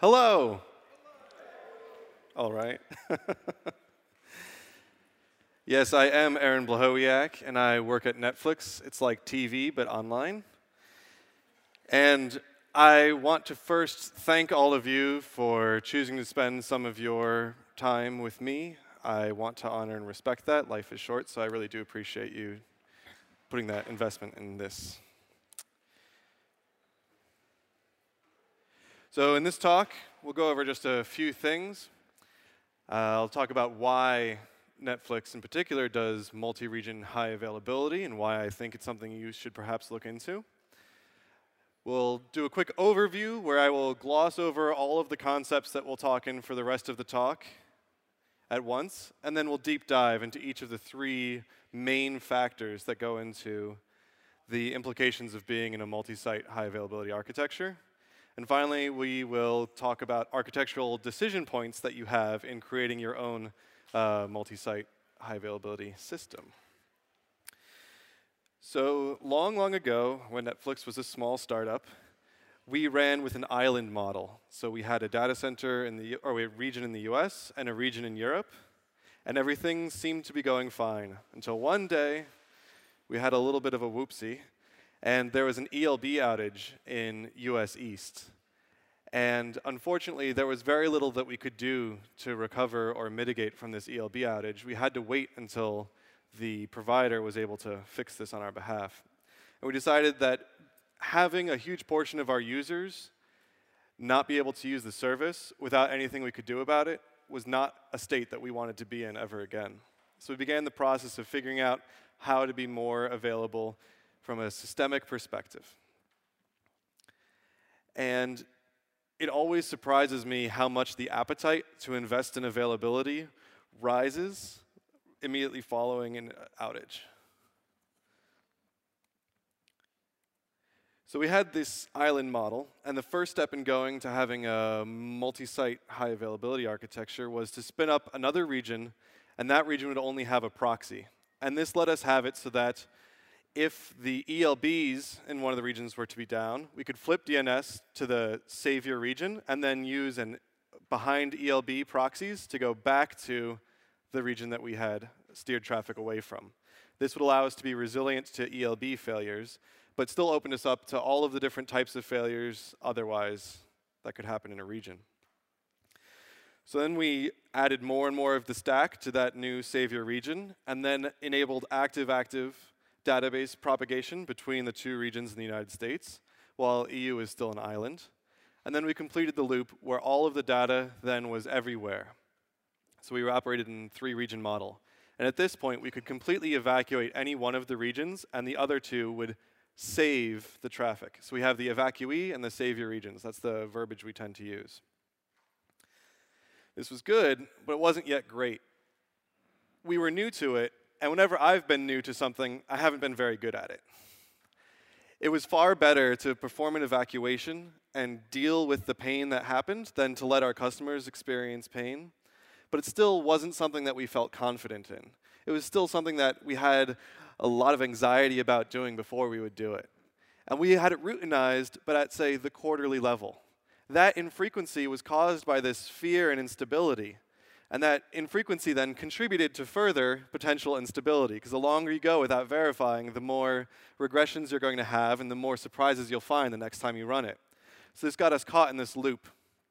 Hello. All right. Yes, I am Aaron Blahowiak, and I work at Netflix. It's like TV, but online. And I want to first thank all of you for choosing to spend some of your time with me. I want to honor and respect that. Life is short, so I really do appreciate you putting that investment in this. So in this talk, we'll go over just a few things. I'll talk about why Netflix in particular does multi-region high availability and why I think it's something you should perhaps look into. We'll do a quick overview where I will gloss over all of the concepts that we'll talk in for the rest of the talk at once, and then we'll deep dive into each of the three main factors that go into the implications of being in a multi-site high availability architecture. And finally, we will talk about architectural decision points that you have in creating your own multi-site high availability system. So long ago, when Netflix was a small startup, we ran with an island model. So we had a data center or a region in the US and a region in Europe, and everything seemed to be going fine until one day we had a little bit of a whoopsie. And there was an ELB outage in US East. And unfortunately, there was very little that we could do to recover or mitigate from this ELB outage. We had to wait until the provider was able to fix this on our behalf. And we decided that having a huge portion of our users not be able to use the service without anything we could do about it was not a state that we wanted to be in ever again. So we began the process of figuring out how to be more available from a systemic perspective. And it always surprises me how much the appetite to invest in availability rises immediately following an outage. So we had this island model, and the first step in going to having a multi-site high availability architecture was to spin up another region, and that region would only have a proxy. And this let us have it so that if the ELBs in one of the regions were to be down, we could flip DNS to the savior region and then use behind ELB proxies to go back to the region that we had steered traffic away from. This would allow us to be resilient to ELB failures, but still open us up to all of the different types of failures otherwise that could happen in a region. So then we added more and more of the stack to that new savior region, and then enabled active-active database propagation between the two regions in the United States, while EU is still an island. And then we completed the loop where all of the data then was everywhere. So we were operated in a three-region model. And at this point, we could completely evacuate any one of the regions, and the other two would save the traffic. So we have the evacuee and the savior regions. That's the verbiage we tend to use. This was good, but it wasn't yet great. We were new to it, and whenever I've been new to something, I haven't been very good at it. It was far better to perform an evacuation and deal with the pain that happened than to let our customers experience pain. But it still wasn't something that we felt confident in. It was still something that we had a lot of anxiety about doing before we would do it. And we had it routinized, but at, say, the quarterly level. That infrequency was caused by this fear and instability. And that infrequency then contributed to further potential instability, because the longer you go without verifying, the more regressions you're going to have and the more surprises you'll find the next time you run it. So this got us caught in this loop.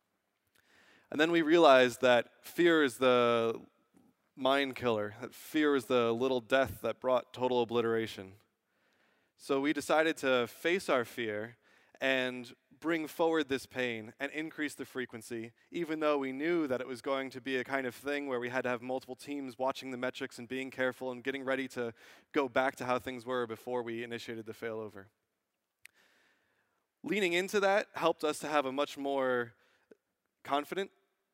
And then we realized that fear is the mind killer, that fear is the little death that brought total obliteration. So we decided to face our fear and bring forward this pain and increase the frequency, even though we knew that it was going to be a kind of thing where we had to have multiple teams watching the metrics and being careful and getting ready to go back to how things were before we initiated the failover. Leaning into that helped us to have a much more confidence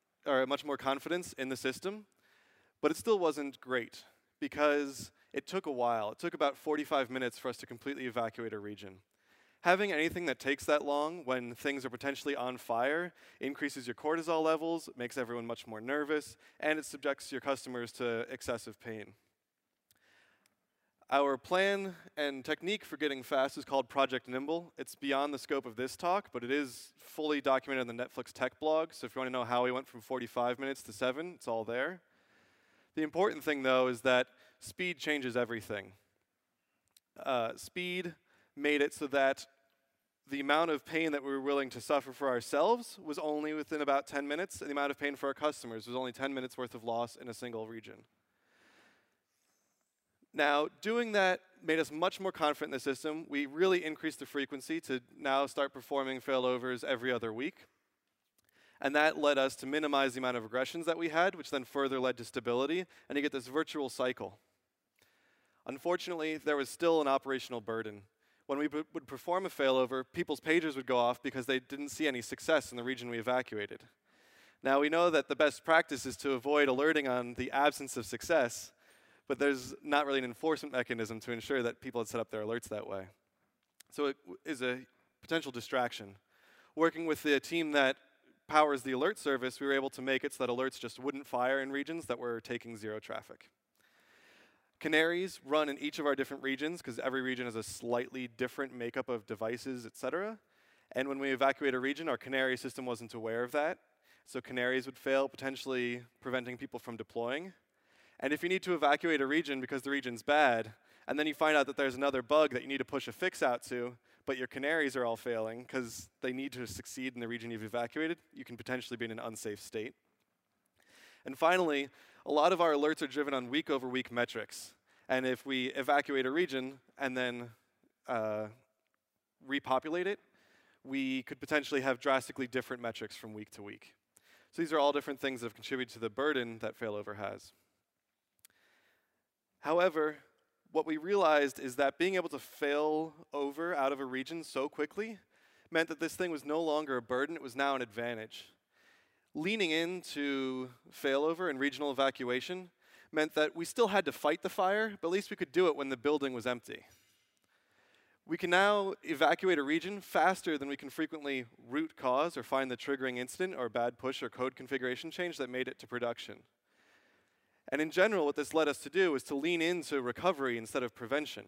in the system, but it still wasn't great because it took a while. It took about 45 minutes for us to completely evacuate a region. Having anything that takes that long when things are potentially on fire increases your cortisol levels, makes everyone much more nervous, and it subjects your customers to excessive pain. Our plan and technique for getting fast is called Project Nimble. It's beyond the scope of this talk, but it is fully documented in the Netflix tech blog. So if you want to know how we went from 45 minutes to 7, it's all there. The important thing, though, is that speed changes everything. Speed made it so that the amount of pain that we were willing to suffer for ourselves was only within about 10 minutes, and the amount of pain for our customers was only 10 minutes worth of loss in a single region. Now, doing that made us much more confident in the system. We really increased the frequency to now start performing failovers every other week. And that led us to minimize the amount of regressions that we had, which then further led to stability, and you get this virtual cycle. Unfortunately, there was still an operational burden. When we would perform a failover, people's pagers would go off because they didn't see any success in the region we evacuated. Now, we know that the best practice is to avoid alerting on the absence of success, but there's not really an enforcement mechanism to ensure that people had set up their alerts that way. So it is a potential distraction. Working with the team that powers the alert service, we were able to make it so that alerts just wouldn't fire in regions that were taking zero traffic. Canaries run in each of our different regions because every region has a slightly different makeup of devices, et cetera. And when we evacuate a region, our canary system wasn't aware of that. So canaries would fail, potentially preventing people from deploying. And if you need to evacuate a region because the region's bad, and then you find out that there's another bug that you need to push a fix out to, but your canaries are all failing because they need to succeed in the region you've evacuated, you can potentially be in an unsafe state. And finally, a lot of our alerts are driven on week-over-week metrics. And if we evacuate a region and then repopulate it, we could potentially have drastically different metrics from week to week. So these are all different things that have contributed to the burden that failover has. However, what we realized is that being able to fail over out of a region so quickly meant that this thing was no longer a burden, it was now an advantage. Leaning into failover and regional evacuation meant that we still had to fight the fire, but at least we could do it when the building was empty. We can now evacuate a region faster than we can frequently root cause or find the triggering incident or bad push or code configuration change that made it to production. And in general, what this led us to do is to lean into recovery instead of prevention.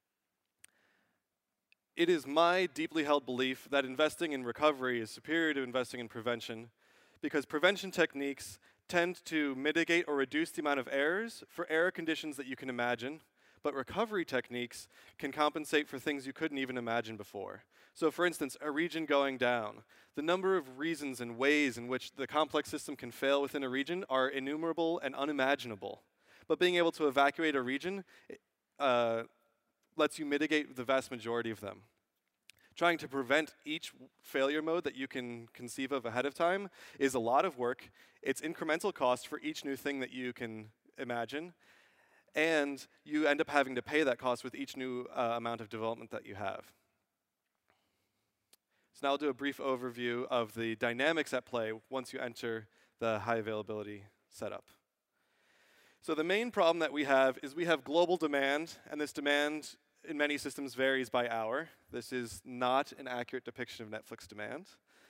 It is my deeply held belief that investing in recovery is superior to investing in prevention because prevention techniques tend to mitigate or reduce the amount of errors for error conditions that you can imagine, but recovery techniques can compensate for things you couldn't even imagine before. So for instance, a region going down. The number of reasons and ways in which the complex system can fail within a region are innumerable and unimaginable. But being able to evacuate a region lets you mitigate the vast majority of them. Trying to prevent each failure mode that you can conceive of ahead of time is a lot of work. It's incremental cost for each new thing that you can imagine. And you end up having to pay that cost with each new amount of development that you have. So now I'll do a brief overview of the dynamics at play once you enter the high availability setup. So the main problem that we have is we have global demand, and this demand in many systems varies by hour. This is not an accurate depiction of Netflix demand.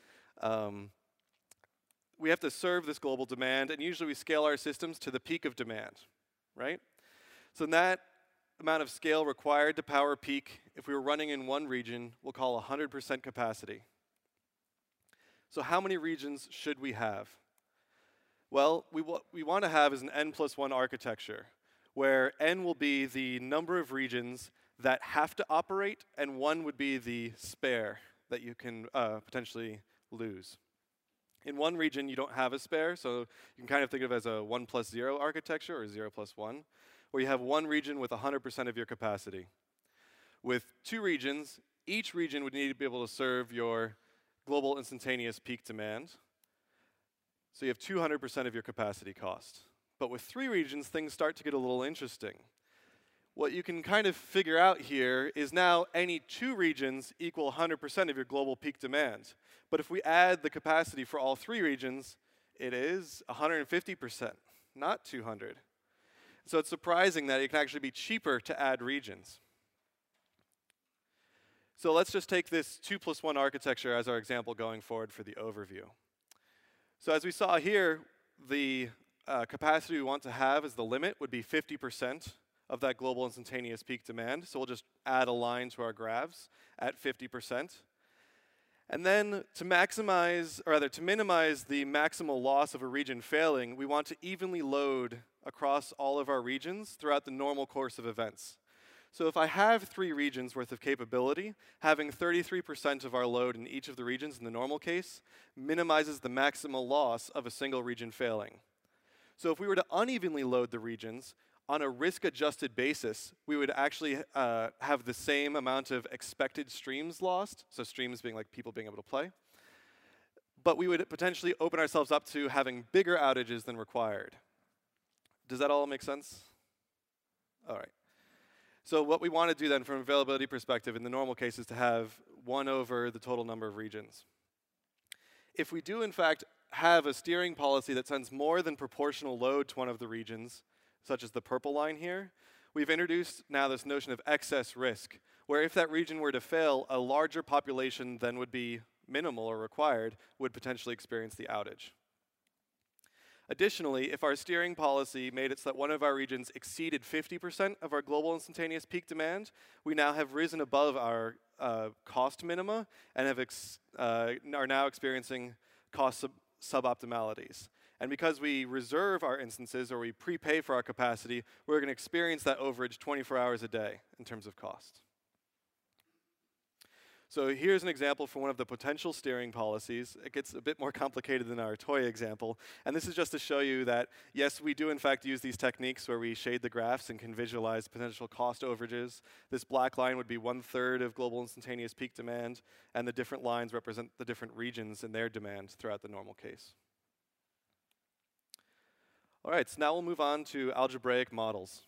We have to serve this global demand, and usually we scale our systems to the peak of demand, right? So that amount of scale required to power peak, if we were running in one region, we'll call 100% capacity. So how many regions should we have? Well, we want to have is an n+1 architecture, where n will be the number of regions that have to operate, and 1 would be the spare that you can potentially lose. In one region, you don't have a spare, so you can kind of think of it as a 1+0 architecture, or 0+1, where you have one region with 100% of your capacity. With two regions, each region would need to be able to serve your global instantaneous peak demand. So you have 200% of your capacity cost. But with three regions, things start to get a little interesting. What you can kind of figure out here is now any two regions equal 100% of your global peak demand. But if we add the capacity for all three regions, it is 150%, not 200. So it's surprising that it can actually be cheaper to add regions. So let's just take this 2+1 architecture as our example going forward for the overview. So as we saw here, the capacity we want to have as the limit would be 50% of that global instantaneous peak demand. So we'll just add a line to our graphs at 50%. And then to maximize, or rather to minimize the maximal loss of a region failing, we want to evenly load across all of our regions throughout the normal course of events. So if I have 3 regions worth of capability, having 33% of our load in each of the regions in the normal case minimizes the maximal loss of a single region failing. So if we were to unevenly load the regions, on a risk-adjusted basis, we would actually have the same amount of expected streams lost, so streams being like people being able to play, but we would potentially open ourselves up to having bigger outages than required. Does that all make sense? All right. So what we want to do then from an availability perspective in the normal case is to have 1 over the total number of regions. If we do in fact have a steering policy that sends more than proportional load to one of the regions, such as the purple line here, we've introduced now this notion of excess risk, where if that region were to fail, a larger population than would be minimal or required would potentially experience the outage. Additionally, if our steering policy made it so that one of our regions exceeded 50% of our global instantaneous peak demand, we now have risen above our cost minima and are now experiencing cost suboptimalities. And because we reserve our instances or we prepay for our capacity, we're going to experience that overage 24 hours a day in terms of cost. So here's an example for one of the potential steering policies. It gets a bit more complicated than our toy example. And this is just to show you that, yes, we do in fact use these techniques where we shade the graphs and can visualize potential cost overages. This black line would be 1/3 of global instantaneous peak demand, and the different lines represent the different regions and their demand throughout the normal case. All right, so now we'll move on to algebraic models.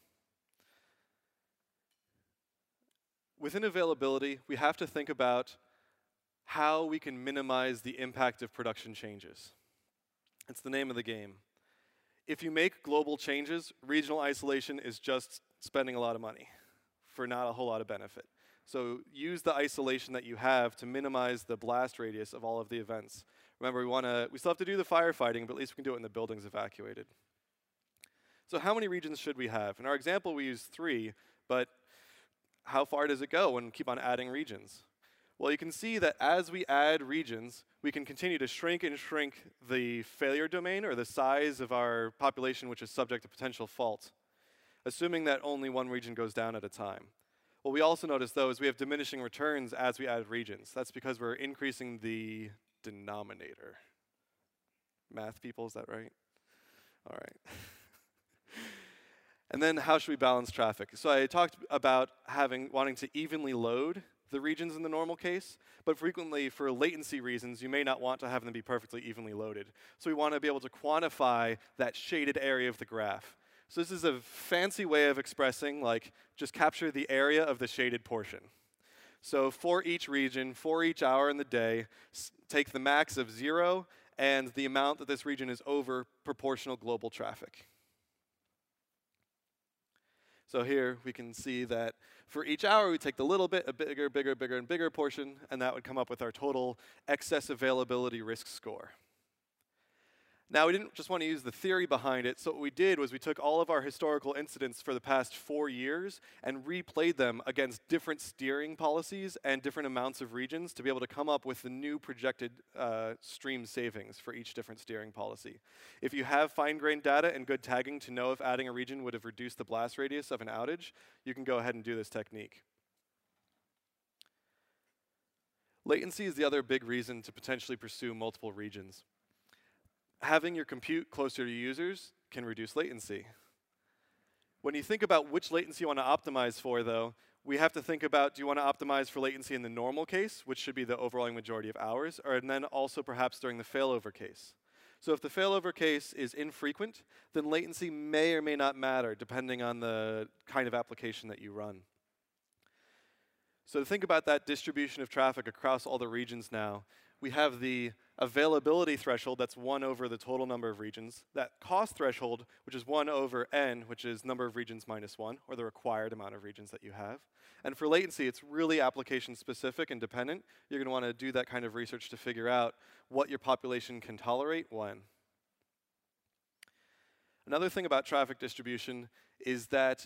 Within availability, we have to think about how we can minimize the impact of production changes. It's the name of the game. If you make global changes, regional isolation is just spending a lot of money for not a whole lot of benefit. So use the isolation that you have to minimize the blast radius of all of the events. Remember, we still have to do the firefighting, but at least we can do it when the building's evacuated. So how many regions should we have? In our example, we use 3, but how far does it go and keep on adding regions? Well, you can see that as we add regions, we can continue to shrink and shrink the failure domain, or the size of our population which is subject to potential fault, assuming that only one region goes down at a time. What we also notice, though, is we have diminishing returns as we add regions. That's because we're increasing the denominator. Math people, is that right? All right. And then how should we balance traffic? So I talked about wanting to evenly load the regions in the normal case, but frequently for latency reasons, you may not want to have them be perfectly evenly loaded. So we want to be able to quantify that shaded area of the graph. So this is a fancy way of expressing, like, just capture the area of the shaded portion. So for each region, for each hour in the day, take the max of 0 and the amount that this region is over proportional global traffic. So here we can see that for each hour, we take the little bit, a bigger, and bigger portion, and that would come up with our total excess availability risk score. Now, we didn't just want to use the theory behind it, so what we did was we took all of our historical incidents for the past 4 years and replayed them against different steering policies and different amounts of regions to be able to come up with the new projected stream savings for each different steering policy. If you have fine-grained data and good tagging to know if adding a region would have reduced the blast radius of an outage, you can go ahead and do this technique. Latency is the other big reason to potentially pursue multiple regions. Having your compute closer to users can reduce latency. When you think about which latency you want to optimize for, though, we have to think about, do you want to optimize for latency in the normal case, which should be the overwhelming majority of hours, or and then also perhaps during the failover case? So if the failover case is infrequent, then latency may or may not matter, depending on the kind of application that you run. So to think about that distribution of traffic across all the regions now, we have the availability threshold, that's 1 over the total number of regions. That cost threshold, which is 1 over n, which is number of regions minus 1, or the required amount of regions that you have. And for latency, it's really application specific and dependent. You're going to want to do that kind of research to figure out what your population can tolerate when. Another thing about traffic distribution is that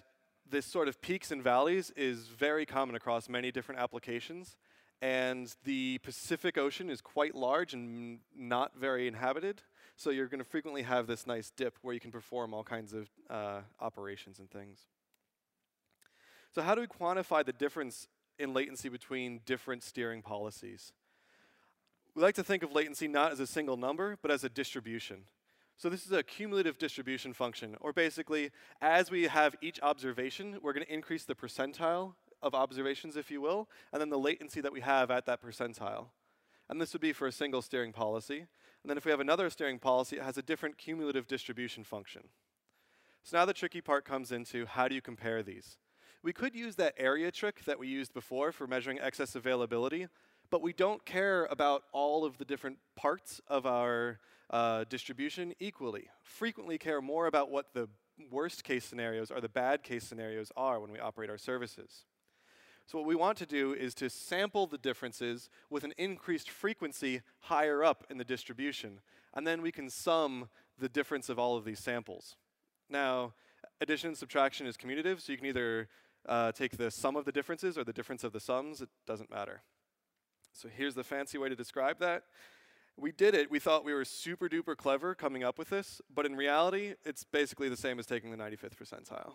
this sort of peaks and valleys is very common across many different applications. And the Pacific Ocean is quite large and not very inhabited. So you're going to frequently have this nice dip where you can perform all kinds of operations and things. So how do we quantify the difference in latency between different steering policies? We like to think of latency not as a single number, but as a distribution. So this is a cumulative distribution function, or basically, as we have each observation, we're going to increase the percentile of observations, if you will, and then the latency that we have at that percentile. And this would be for a single steering policy. And then if we have another steering policy, it has a different cumulative distribution function. So now the tricky part comes into how do you compare these? We could use that area trick that we used before for measuring excess availability, but we don't care about all of the different parts of our distribution equally. Frequently care more about what the worst case scenarios or the bad case scenarios are when we operate our services. So what we want to do is to sample the differences with an increased frequency higher up in the distribution, and then we can sum the difference of all of these samples. Now, addition and subtraction is commutative, so you can either take the sum of the differences or the difference of the sums. It doesn't matter. So here's the fancy way to describe that. We did it. We thought we were super duper clever coming up with this, but in reality, it's basically the same as taking the 95th percentile.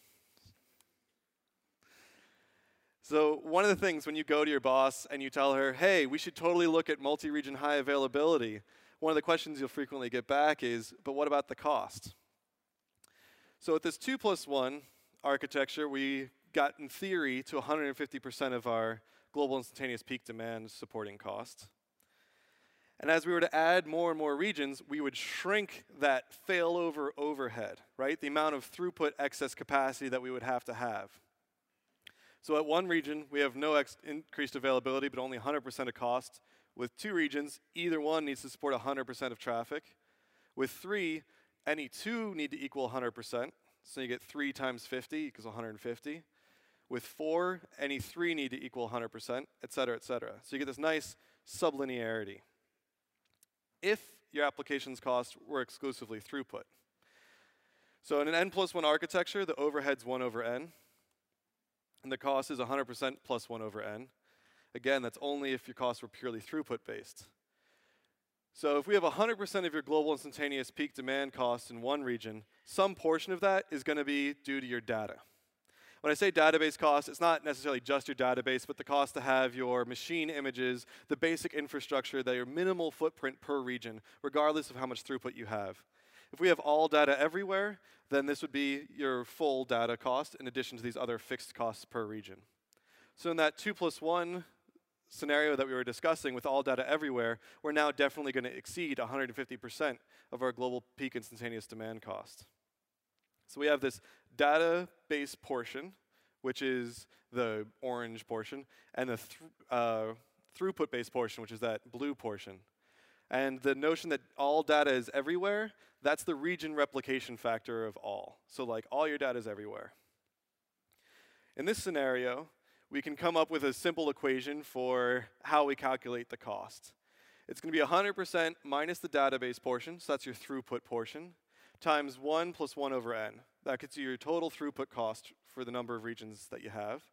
So one of the things when you go to your boss and you tell her, hey, we should totally look at multi-region high availability, one of the questions you'll frequently get back is, but what about the cost? So with this 2+1 architecture, we got, in theory, to 150% of our global instantaneous peak demand supporting cost. And as we were to add more and more regions, we would shrink that failover overhead, right? The amount of throughput excess capacity that we would have to have. So at one region, we have no increased availability, but only 100% of cost. With two regions, either one needs to support 100% of traffic. With three, any two need to equal 100%. So you get 3 times 50 equals 150. With 4, any 3 need to equal 100%, et cetera, et cetera. So you get this nice sublinearity. If your application's cost were exclusively throughput. So in an n+1 architecture, the overhead's 1 over n, and the cost is 100% plus 1 over n. Again, that's only if your costs were purely throughput-based. So if we have 100% of your global instantaneous peak demand costs in one region, some portion of that is going to be due to your data. When I say database cost, it's not necessarily just your database, but the cost to have your machine images, the basic infrastructure, your minimal footprint per region, regardless of how much throughput you have. If we have all data everywhere, then this would be your full data cost in addition to these other fixed costs per region. So in that 2+1 scenario that we were discussing with all data everywhere, we're now definitely going to exceed 150% of our global peak instantaneous demand cost. So we have this database portion, which is the orange portion, and the throughput-based portion, which is that blue portion. And the notion that all data is everywhere, that's the region replication factor of all. So like all your data is everywhere. In this scenario, we can come up with a simple equation for how we calculate the cost. It's going to be 100% minus the database portion, so that's your throughput portion, times 1 plus 1 over n. That gets you your total throughput cost for the number of regions that you have.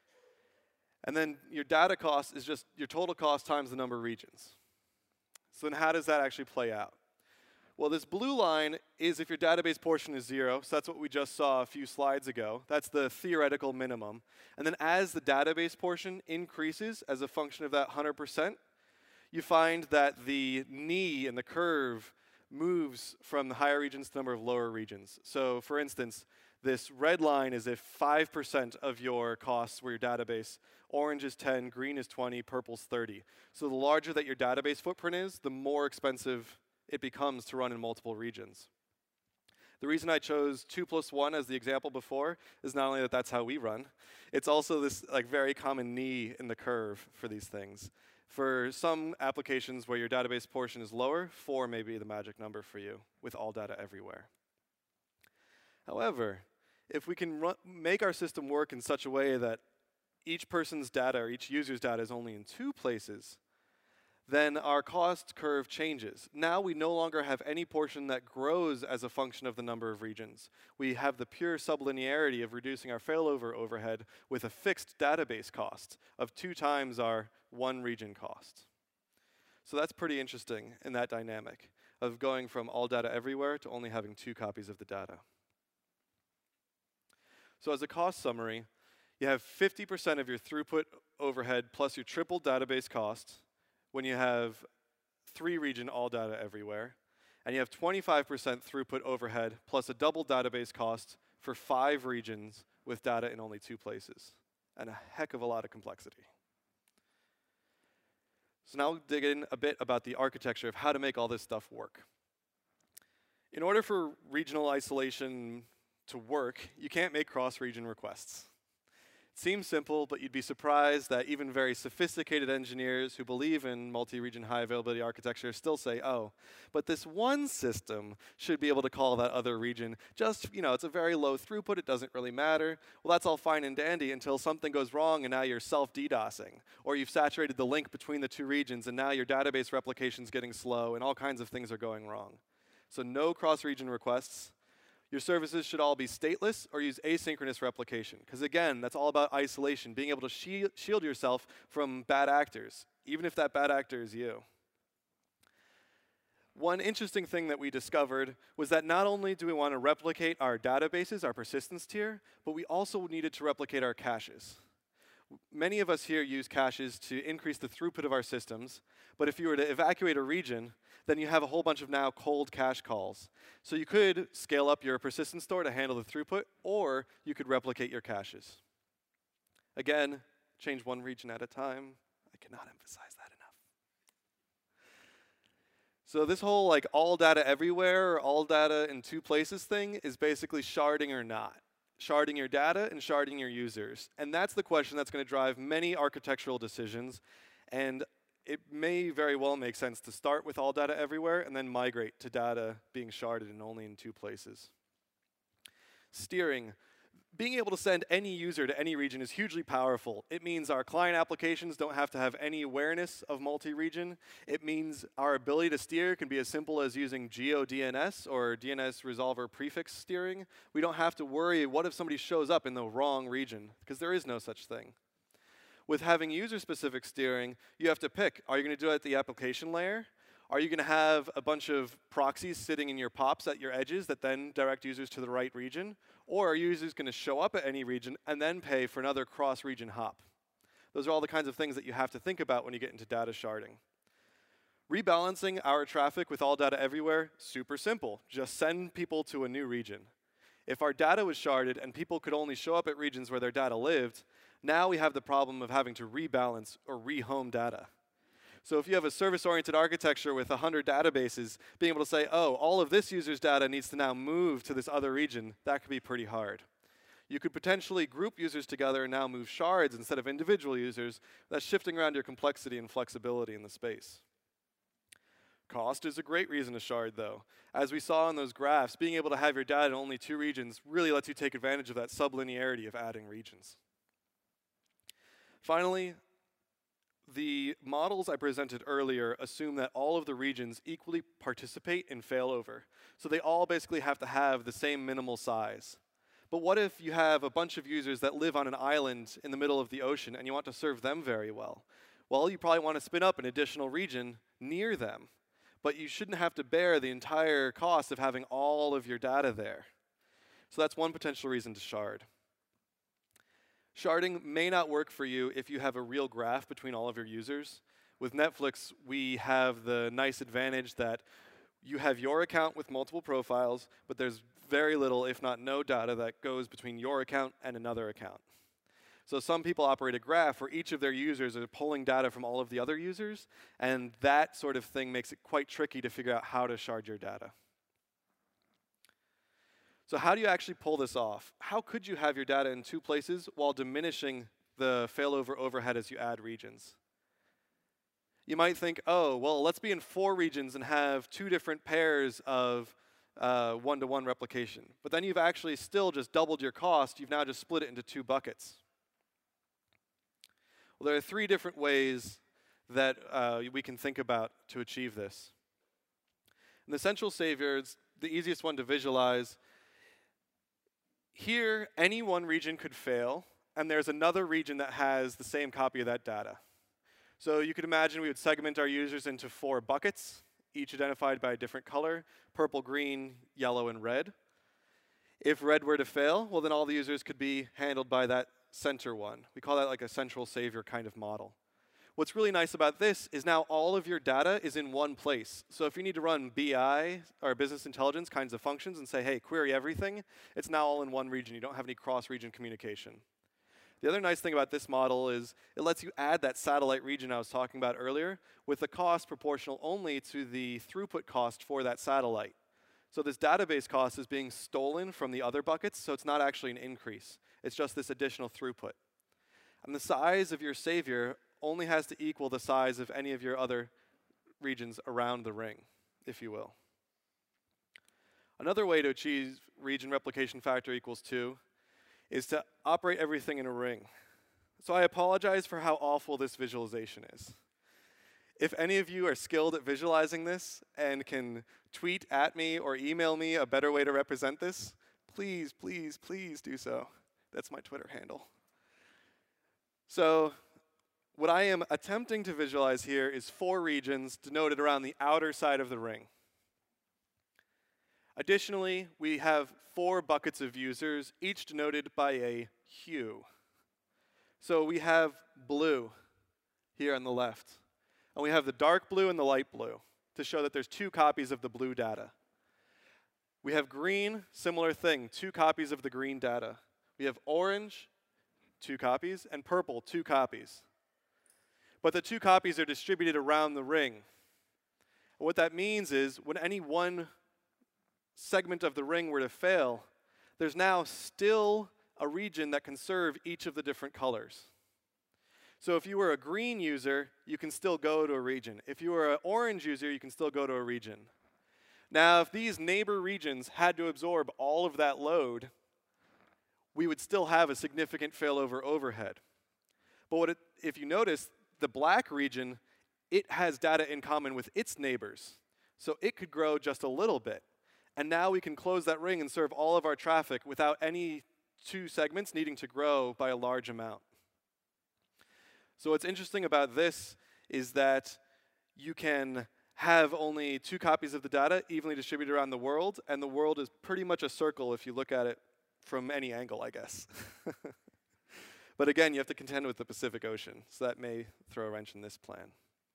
And then your data cost is just your total cost times the number of regions. So then how does that actually play out? Well, this blue line is if your database portion is 0, so that's what we just saw a few slides ago. That's the theoretical minimum. And then as the database portion increases as a function of that 100%, you find that the knee in the curve moves from the higher regions to the number of lower regions. So for instance, this red line is if 5% of your costs were your database, orange is 10, green is 20, purple's 30. So the larger that your database footprint is, the more expensive it becomes to run in multiple regions. The reason I chose 2+1 as the example before is not only that that's how we run, it's also this very common knee in the curve for these things. For some applications where your database portion is lower, 4 may be the magic number for you with all data everywhere. However, if we can make our system work in such a way that each person's data or each user's data is only in 2 places, then our cost curve changes. Now we no longer have any portion that grows as a function of the number of regions. We have the pure sublinearity of reducing our failover overhead with a fixed database cost of 2 times our one region cost. So that's pretty interesting in that dynamic of going from all data everywhere to only having 2 copies of the data. So as a cost summary, you have 50% of your throughput overhead plus your triple database cost when you have 3 region all data everywhere, and you have 25% throughput overhead plus a double database cost for 5 regions with data in only 2 places, and a heck of a lot of complexity. So now we'll dig in a bit about the architecture of how to make all this stuff work. In order for regional isolation to work, you can't make cross-region requests. Seems simple, but you'd be surprised that even very sophisticated engineers who believe in multi-region high availability architecture still say, oh, but this one system should be able to call that other region. Just, it's a very low throughput, it doesn't really matter. Well, that's all fine and dandy until something goes wrong and now you're self-DDoSing. Or you've saturated the link between the 2 regions and now your database replication's getting slow and all kinds of things are going wrong. So no cross-region requests. Your services should all be stateless or use asynchronous replication. Because again, that's all about isolation, being able to shield yourself from bad actors, even if that bad actor is you. One interesting thing that we discovered was that not only do we want to replicate our databases, our persistence tier, but we also needed to replicate our caches. Many of us here use caches to increase the throughput of our systems, but if you were to evacuate a region, then you have a whole bunch of now cold cache calls. So you could scale up your persistence store to handle the throughput, or you could replicate your caches. Again, change one region at a time. I cannot emphasize that enough. So this whole all data everywhere, or all data in 2 places thing is basically sharding or not. Sharding your data and sharding your users. And that's the question that's going to drive many architectural decisions. And it may very well make sense to start with all data everywhere and then migrate to data being sharded and only in 2 places. Steering. Being able to send any user to any region is hugely powerful. It means our client applications don't have to have any awareness of multi-region. It means our ability to steer can be as simple as using GeoDNS or DNS resolver prefix steering. We don't have to worry, what if somebody shows up in the wrong region? Because there is no such thing. With having user-specific steering, you have to pick, are you going to do it at the application layer? Are you going to have a bunch of proxies sitting in your POPs at your edges that then direct users to the right region? Or are users going to show up at any region and then pay for another cross-region hop? Those are all the kinds of things that you have to think about when you get into data sharding. Rebalancing our traffic with all data everywhere, super simple. Just send people to a new region. If our data was sharded and people could only show up at regions where their data lived, now we have the problem of having to rebalance or rehome data. So if you have a service-oriented architecture with 100 databases, being able to say, oh, all of this user's data needs to now move to this other region, that could be pretty hard. You could potentially group users together and now move shards instead of individual users. That's shifting around your complexity and flexibility in the space. Cost is a great reason to shard, though. As we saw in those graphs, being able to have your data in only 2 regions really lets you take advantage of that sublinearity of adding regions. Finally, the models I presented earlier assume that all of the regions equally participate in failover. So they all basically have to have the same minimal size. But what if you have a bunch of users that live on an island in the middle of the ocean and you want to serve them very well? Well, you probably want to spin up an additional region near them. But you shouldn't have to bear the entire cost of having all of your data there. So that's one potential reason to shard. Sharding may not work for you if you have a real graph between all of your users. With Netflix, we have the nice advantage that you have your account with multiple profiles, but there's very little, if not no data that goes between your account and another account. So some people operate a graph where each of their users are pulling data from all of the other users, and that sort of thing makes it quite tricky to figure out how to shard your data. So how do you actually pull this off? How could you have your data in 2 places while diminishing the failover overhead as you add regions? You might think, oh, well, let's be in 4 regions and have 2 different pairs of one-to-one replication. But then you've actually still just doubled your cost. You've now just split it into 2 buckets. Well, there are 3 different ways that we can think about to achieve this. And the central savior is the easiest one to visualize. Here, any one region could fail, and there's another region that has the same copy of that data. So you could imagine we would segment our users into 4 buckets, each identified by a different color: purple, green, yellow, and red. If red were to fail, well, then all the users could be handled by that center one. We call that like a central savior kind of model. What's really nice about this is now all of your data is in one place. So if you need to run BI or business intelligence kinds of functions and say, hey, query everything, it's now all in one region. You don't have any cross-region communication. The other nice thing about this model is it lets you add that satellite region I was talking about earlier with the cost proportional only to the throughput cost for that satellite. So this database cost is being stolen from the other buckets, so it's not actually an increase. It's just this additional throughput. And the size of your savior only has to equal the size of any of your other regions around the ring, if you will. Another way to achieve region replication factor equals 2 is to operate everything in a ring. So I apologize for how awful this visualization is. If any of you are skilled at visualizing this and can tweet at me or email me a better way to represent this, please, please, please do so. That's my Twitter handle. So what I am attempting to visualize here is 4 regions denoted around the outer side of the ring. Additionally, we have 4 buckets of users, each denoted by a hue. So we have blue here on the left. And we have the dark blue and the light blue to show that there's 2 copies of the blue data. We have green, similar thing, 2 copies of the green data. We have orange, 2 copies, and purple, 2 copies. But the 2 copies are distributed around the ring. And what that means is when any one segment of the ring were to fail, there's now still a region that can serve each of the different colors. So if you were a green user, you can still go to a region. If you were an orange user, you can still go to a region. Now, if these neighbor regions had to absorb all of that load, we would still have a significant failover overhead. But if you notice, the black region, it has data in common with its neighbors. So it could grow just a little bit. And now we can close that ring and serve all of our traffic without any 2 segments needing to grow by a large amount. So what's interesting about this is that you can have only 2 copies of the data evenly distributed around the world, and the world is pretty much a circle if you look at it from any angle, I guess. But again, you have to contend with the Pacific Ocean, so that may throw a wrench in this plan.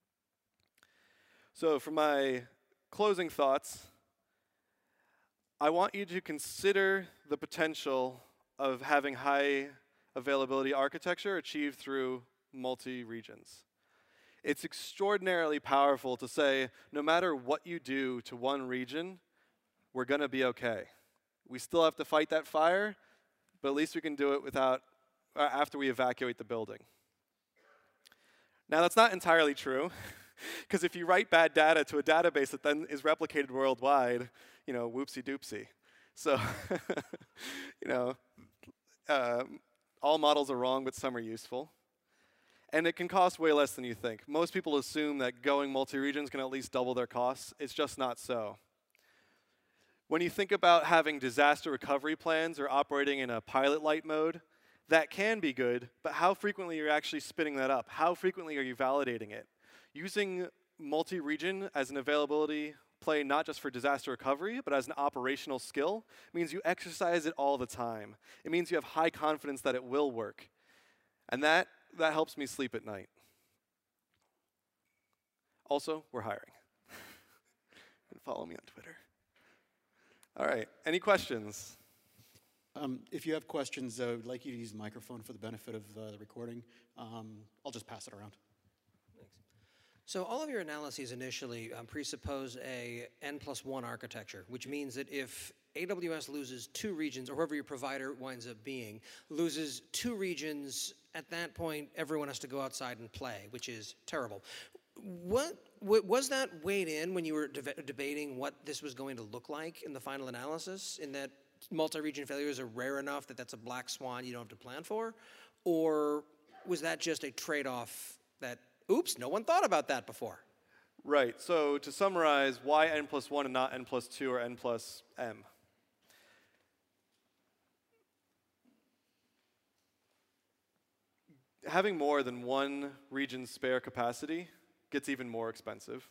So for my closing thoughts, I want you to consider the potential of having high availability architecture achieved through multi-regions. It's extraordinarily powerful to say, no matter what you do to one region, we're going to be okay. We still have to fight that fire, but at least we can do it after we evacuate the building. Now, that's not entirely true, because if you write bad data to a database that then is replicated worldwide, whoopsie-doopsie. So, all models are wrong, but some are useful. And it can cost way less than you think. Most people assume that going multi-region is going to at least double their costs. It's just not so. When you think about having disaster recovery plans or operating in a pilot light mode, that can be good, but how frequently are you actually spinning that up? How frequently are you validating it? Using multi-region as an availability play not just for disaster recovery, but as an operational skill means you exercise it all the time. It means you have high confidence that it will work. And that helps me sleep at night. Also, we're hiring. And follow me on Twitter. All right, any questions? If you have questions, I would like you to use the microphone for the benefit of the recording. I'll just pass it around. Thanks. So all of your analyses initially presuppose a N+1 architecture, which means that if AWS loses 2 regions, or whoever your provider winds up being, loses 2 regions, at that point, everyone has to go outside and play, which is terrible. Was that weighed in when you were debating what this was going to look like in the final analysis, in that multi-region failures are rare enough that that's a black swan you don't have to plan for? Or was that just a trade-off that oops, no one thought about that before. Right. So to summarize, why n+1 and not n+2 or n plus m? Having more than one region's spare capacity gets even more expensive.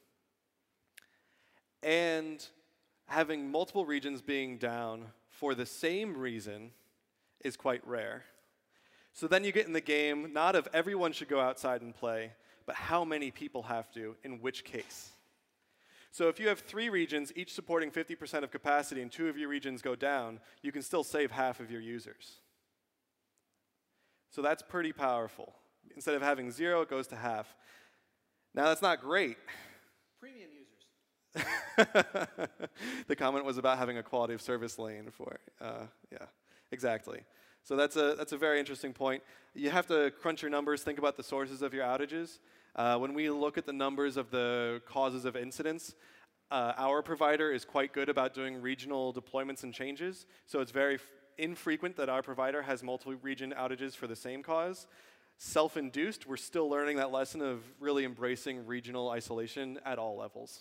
And having multiple regions being down for the same reason is quite rare. So then you get in the game, not of everyone should go outside and play, but how many people have to, in which case. So if you have 3 regions, each supporting 50% of capacity, and 2 of your regions go down, you can still save half of your users. So that's pretty powerful. Instead of having 0, it goes to half. Now that's not great. Premium users. The comment was about having a quality of service lane for, yeah, exactly. So that's a very interesting point. You have to crunch your numbers, think about the sources of your outages. When we look at the numbers of the causes of incidents, our provider is quite good about doing regional deployments and changes. So it's very infrequent that our provider has multiple region outages for the same cause. Self-induced, we're still learning that lesson of really embracing regional isolation at all levels.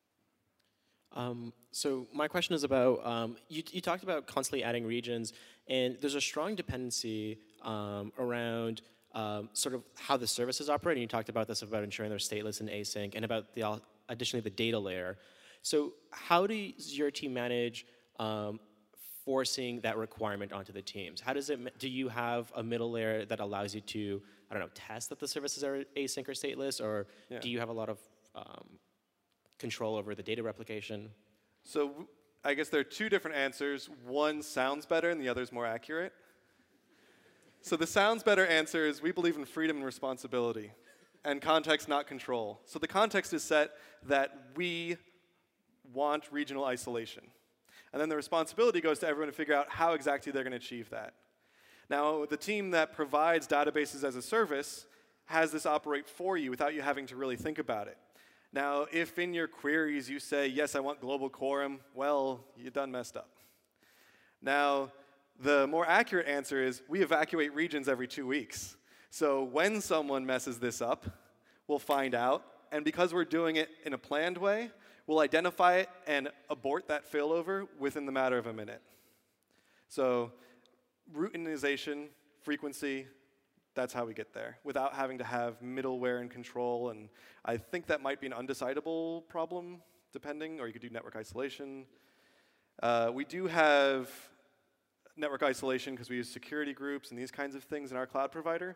So my question is about, you talked about constantly adding regions, and there's a strong dependency around sort of how the services operate, and you talked about this, about ensuring they're stateless and async, and about additionally the data layer. So how does your team manage forcing that requirement onto the teams? How does it, do you have a middle layer that allows you to, I don't know, test that the services are async or stateless, or do you have a lot of control over the data replication? So I guess there are 2 different answers. One sounds better and the other is more accurate. So the sounds better answer is we believe in freedom and responsibility and context, not control. So the context is set that we want regional isolation. And then the responsibility goes to everyone to figure out how exactly they're going to achieve that. Now, the team that provides databases as a service has this operate for you without you having to really think about it. Now, if in your queries you say, yes, I want global quorum, well, you done messed up. Now, the more accurate answer is we evacuate regions every 2 weeks. So when someone messes this up, we'll find out. And because we're doing it in a planned way, we'll identify it and abort that failover within the matter of a minute. So routinization, frequency, that's how we get there, without having to have middleware and control. And I think that might be an undecidable problem, depending, or you could do network isolation. We do have network isolation because we use security groups and these kinds of things in our cloud provider.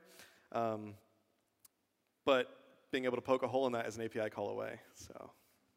But being able to poke a hole in that is an API call away. So.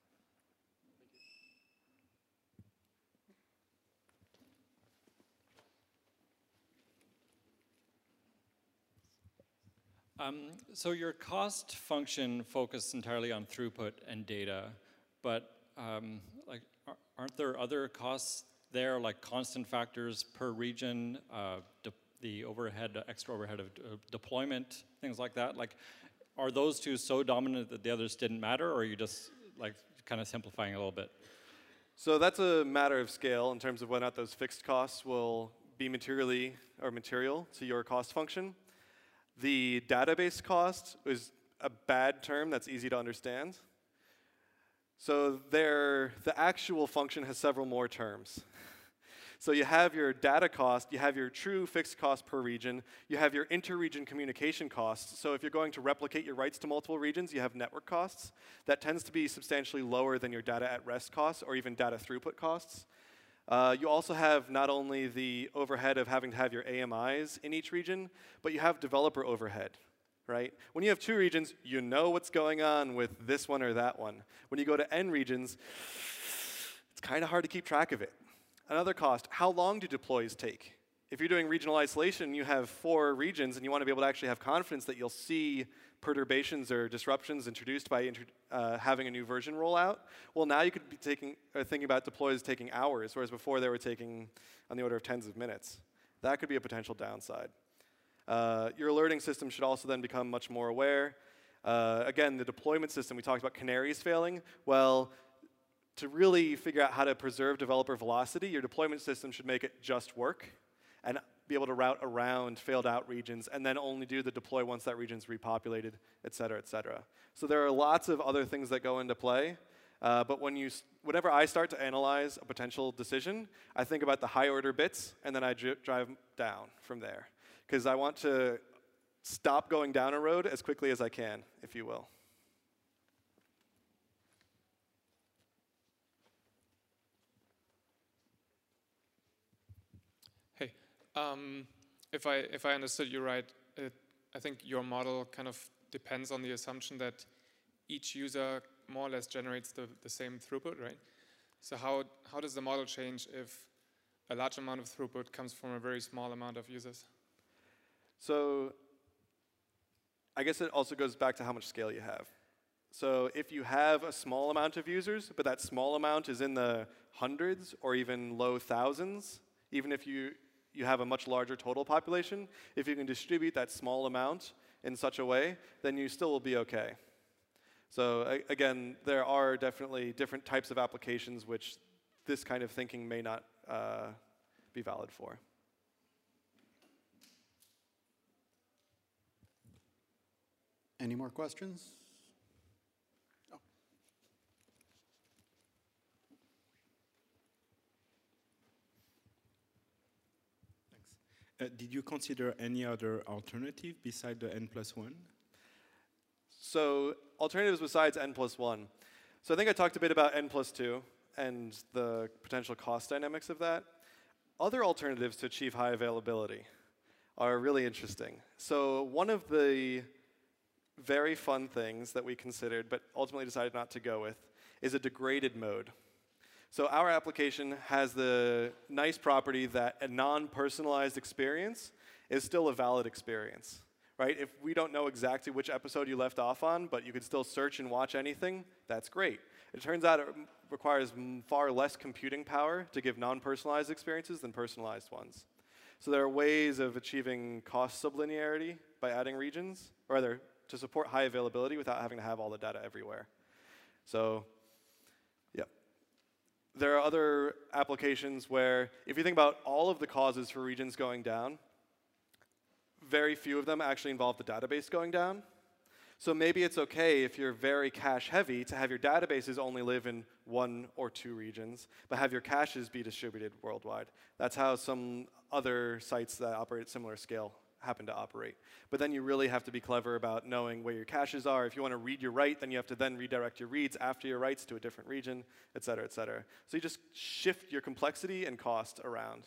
So your cost function focused entirely on throughput and data, but aren't there other costs there, like constant factors per region, the overhead, extra overhead of deployment, things like that? Like, are those 2 so dominant that the others didn't matter, or are you just like kind of simplifying a little bit? So that's a matter of scale in terms of whether or not those fixed costs will be material to your cost function. The database cost is a bad term that's easy to understand. So the actual function has several more terms. So you have your data cost, you have your true fixed cost per region, you have your inter-region communication costs. So if you're going to replicate your writes to multiple regions, you have network costs. That tends to be substantially lower than your data at rest costs or even data throughput costs. You also have not only the overhead of having to have your AMIs in each region, but you have developer overhead, right? When you have 2 regions, you know what's going on with this one or that one. When you go to N regions, it's kind of hard to keep track of it. Another cost, how long do deploys take? If you're doing regional isolation, you have 4 regions, and you want to be able to actually have confidence that you'll see perturbations or disruptions introduced by having a new version roll out. Well, now you could be thinking about deploys taking hours, whereas before they were taking on the order of tens of minutes. That could be a potential downside. Your alerting system should also then become much more aware. Again, the deployment system, we talked about canaries failing. Well, to really figure out how to preserve developer velocity, your deployment system should make it just work. And be able to route around failed out regions and then only do the deploy once that region's repopulated, et cetera, et cetera. So there are lots of other things that go into play. But whenever I start to analyze a potential decision, I think about the high order bits, and then I drive down from there. Because I want to stop going down a road as quickly as I can, if you will. Hey, if I understood you right, I think your model kind of depends on the assumption that each user more or less generates the same throughput, right? So how does the model change if a large amount of throughput comes from a very small amount of users? So I guess it also goes back to how much scale you have. So if you have a small amount of users, but that small amount is in the hundreds or even low thousands, even if you have a much larger total population, if you can distribute that small amount in such a way, then you still will be okay. So again, there are definitely different types of applications which this kind of thinking may not be valid for. Any more questions? Oh. Thanks. Did you consider any other alternative beside the N+1? So alternatives besides N+1. So I think I talked a bit about N+2 and the potential cost dynamics of that. Other alternatives to achieve high availability are really interesting. So one of the very fun things that we considered, but ultimately decided not to go with, is a degraded mode. So our application has the nice property that a non-personalized experience is still a valid experience. Right? If we don't know exactly which episode you left off on, but you could still search and watch anything, that's great. It turns out it requires far less computing power to give non-personalized experiences than personalized ones. So there are ways of achieving cost sublinearity by adding regions, or rather, to support high availability without having to have all the data everywhere. So, yeah. There are other applications where, if you think about all of the causes for regions going down, very few of them actually involve the database going down. So maybe it's okay if you're very cache heavy to have your databases only live in 1 or 2 regions, but have your caches be distributed worldwide. That's how some other sites that operate at similar scale happen to operate. But then you really have to be clever about knowing where your caches are. If you want to read your write, then you have to then redirect your reads after your writes to a different region, et cetera, et cetera. So you just shift your complexity and cost around.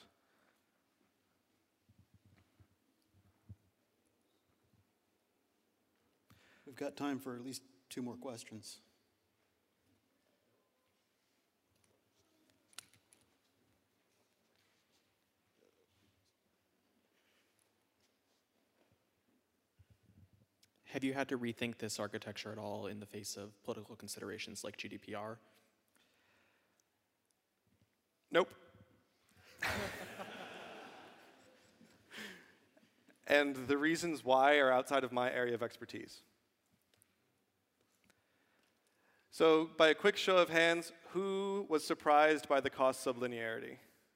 We've got time for at least 2 more questions. Have you had to rethink this architecture at all in the face of political considerations like GDPR? Nope. And the reasons why are outside of my area of expertise. So by a quick show of hands, who was surprised by the cost sublinearity?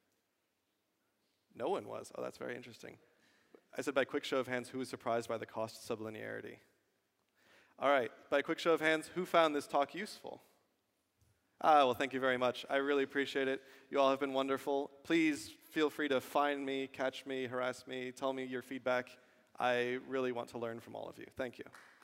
No one was. Oh, that's very interesting. I said by a quick show of hands, who was surprised by the cost sublinearity? All right, by a quick show of hands, who found this talk useful? Well, thank you very much. I really appreciate it. You all have been wonderful. Please feel free to find me, catch me, harass me, tell me your feedback. I really want to learn from all of you. Thank you.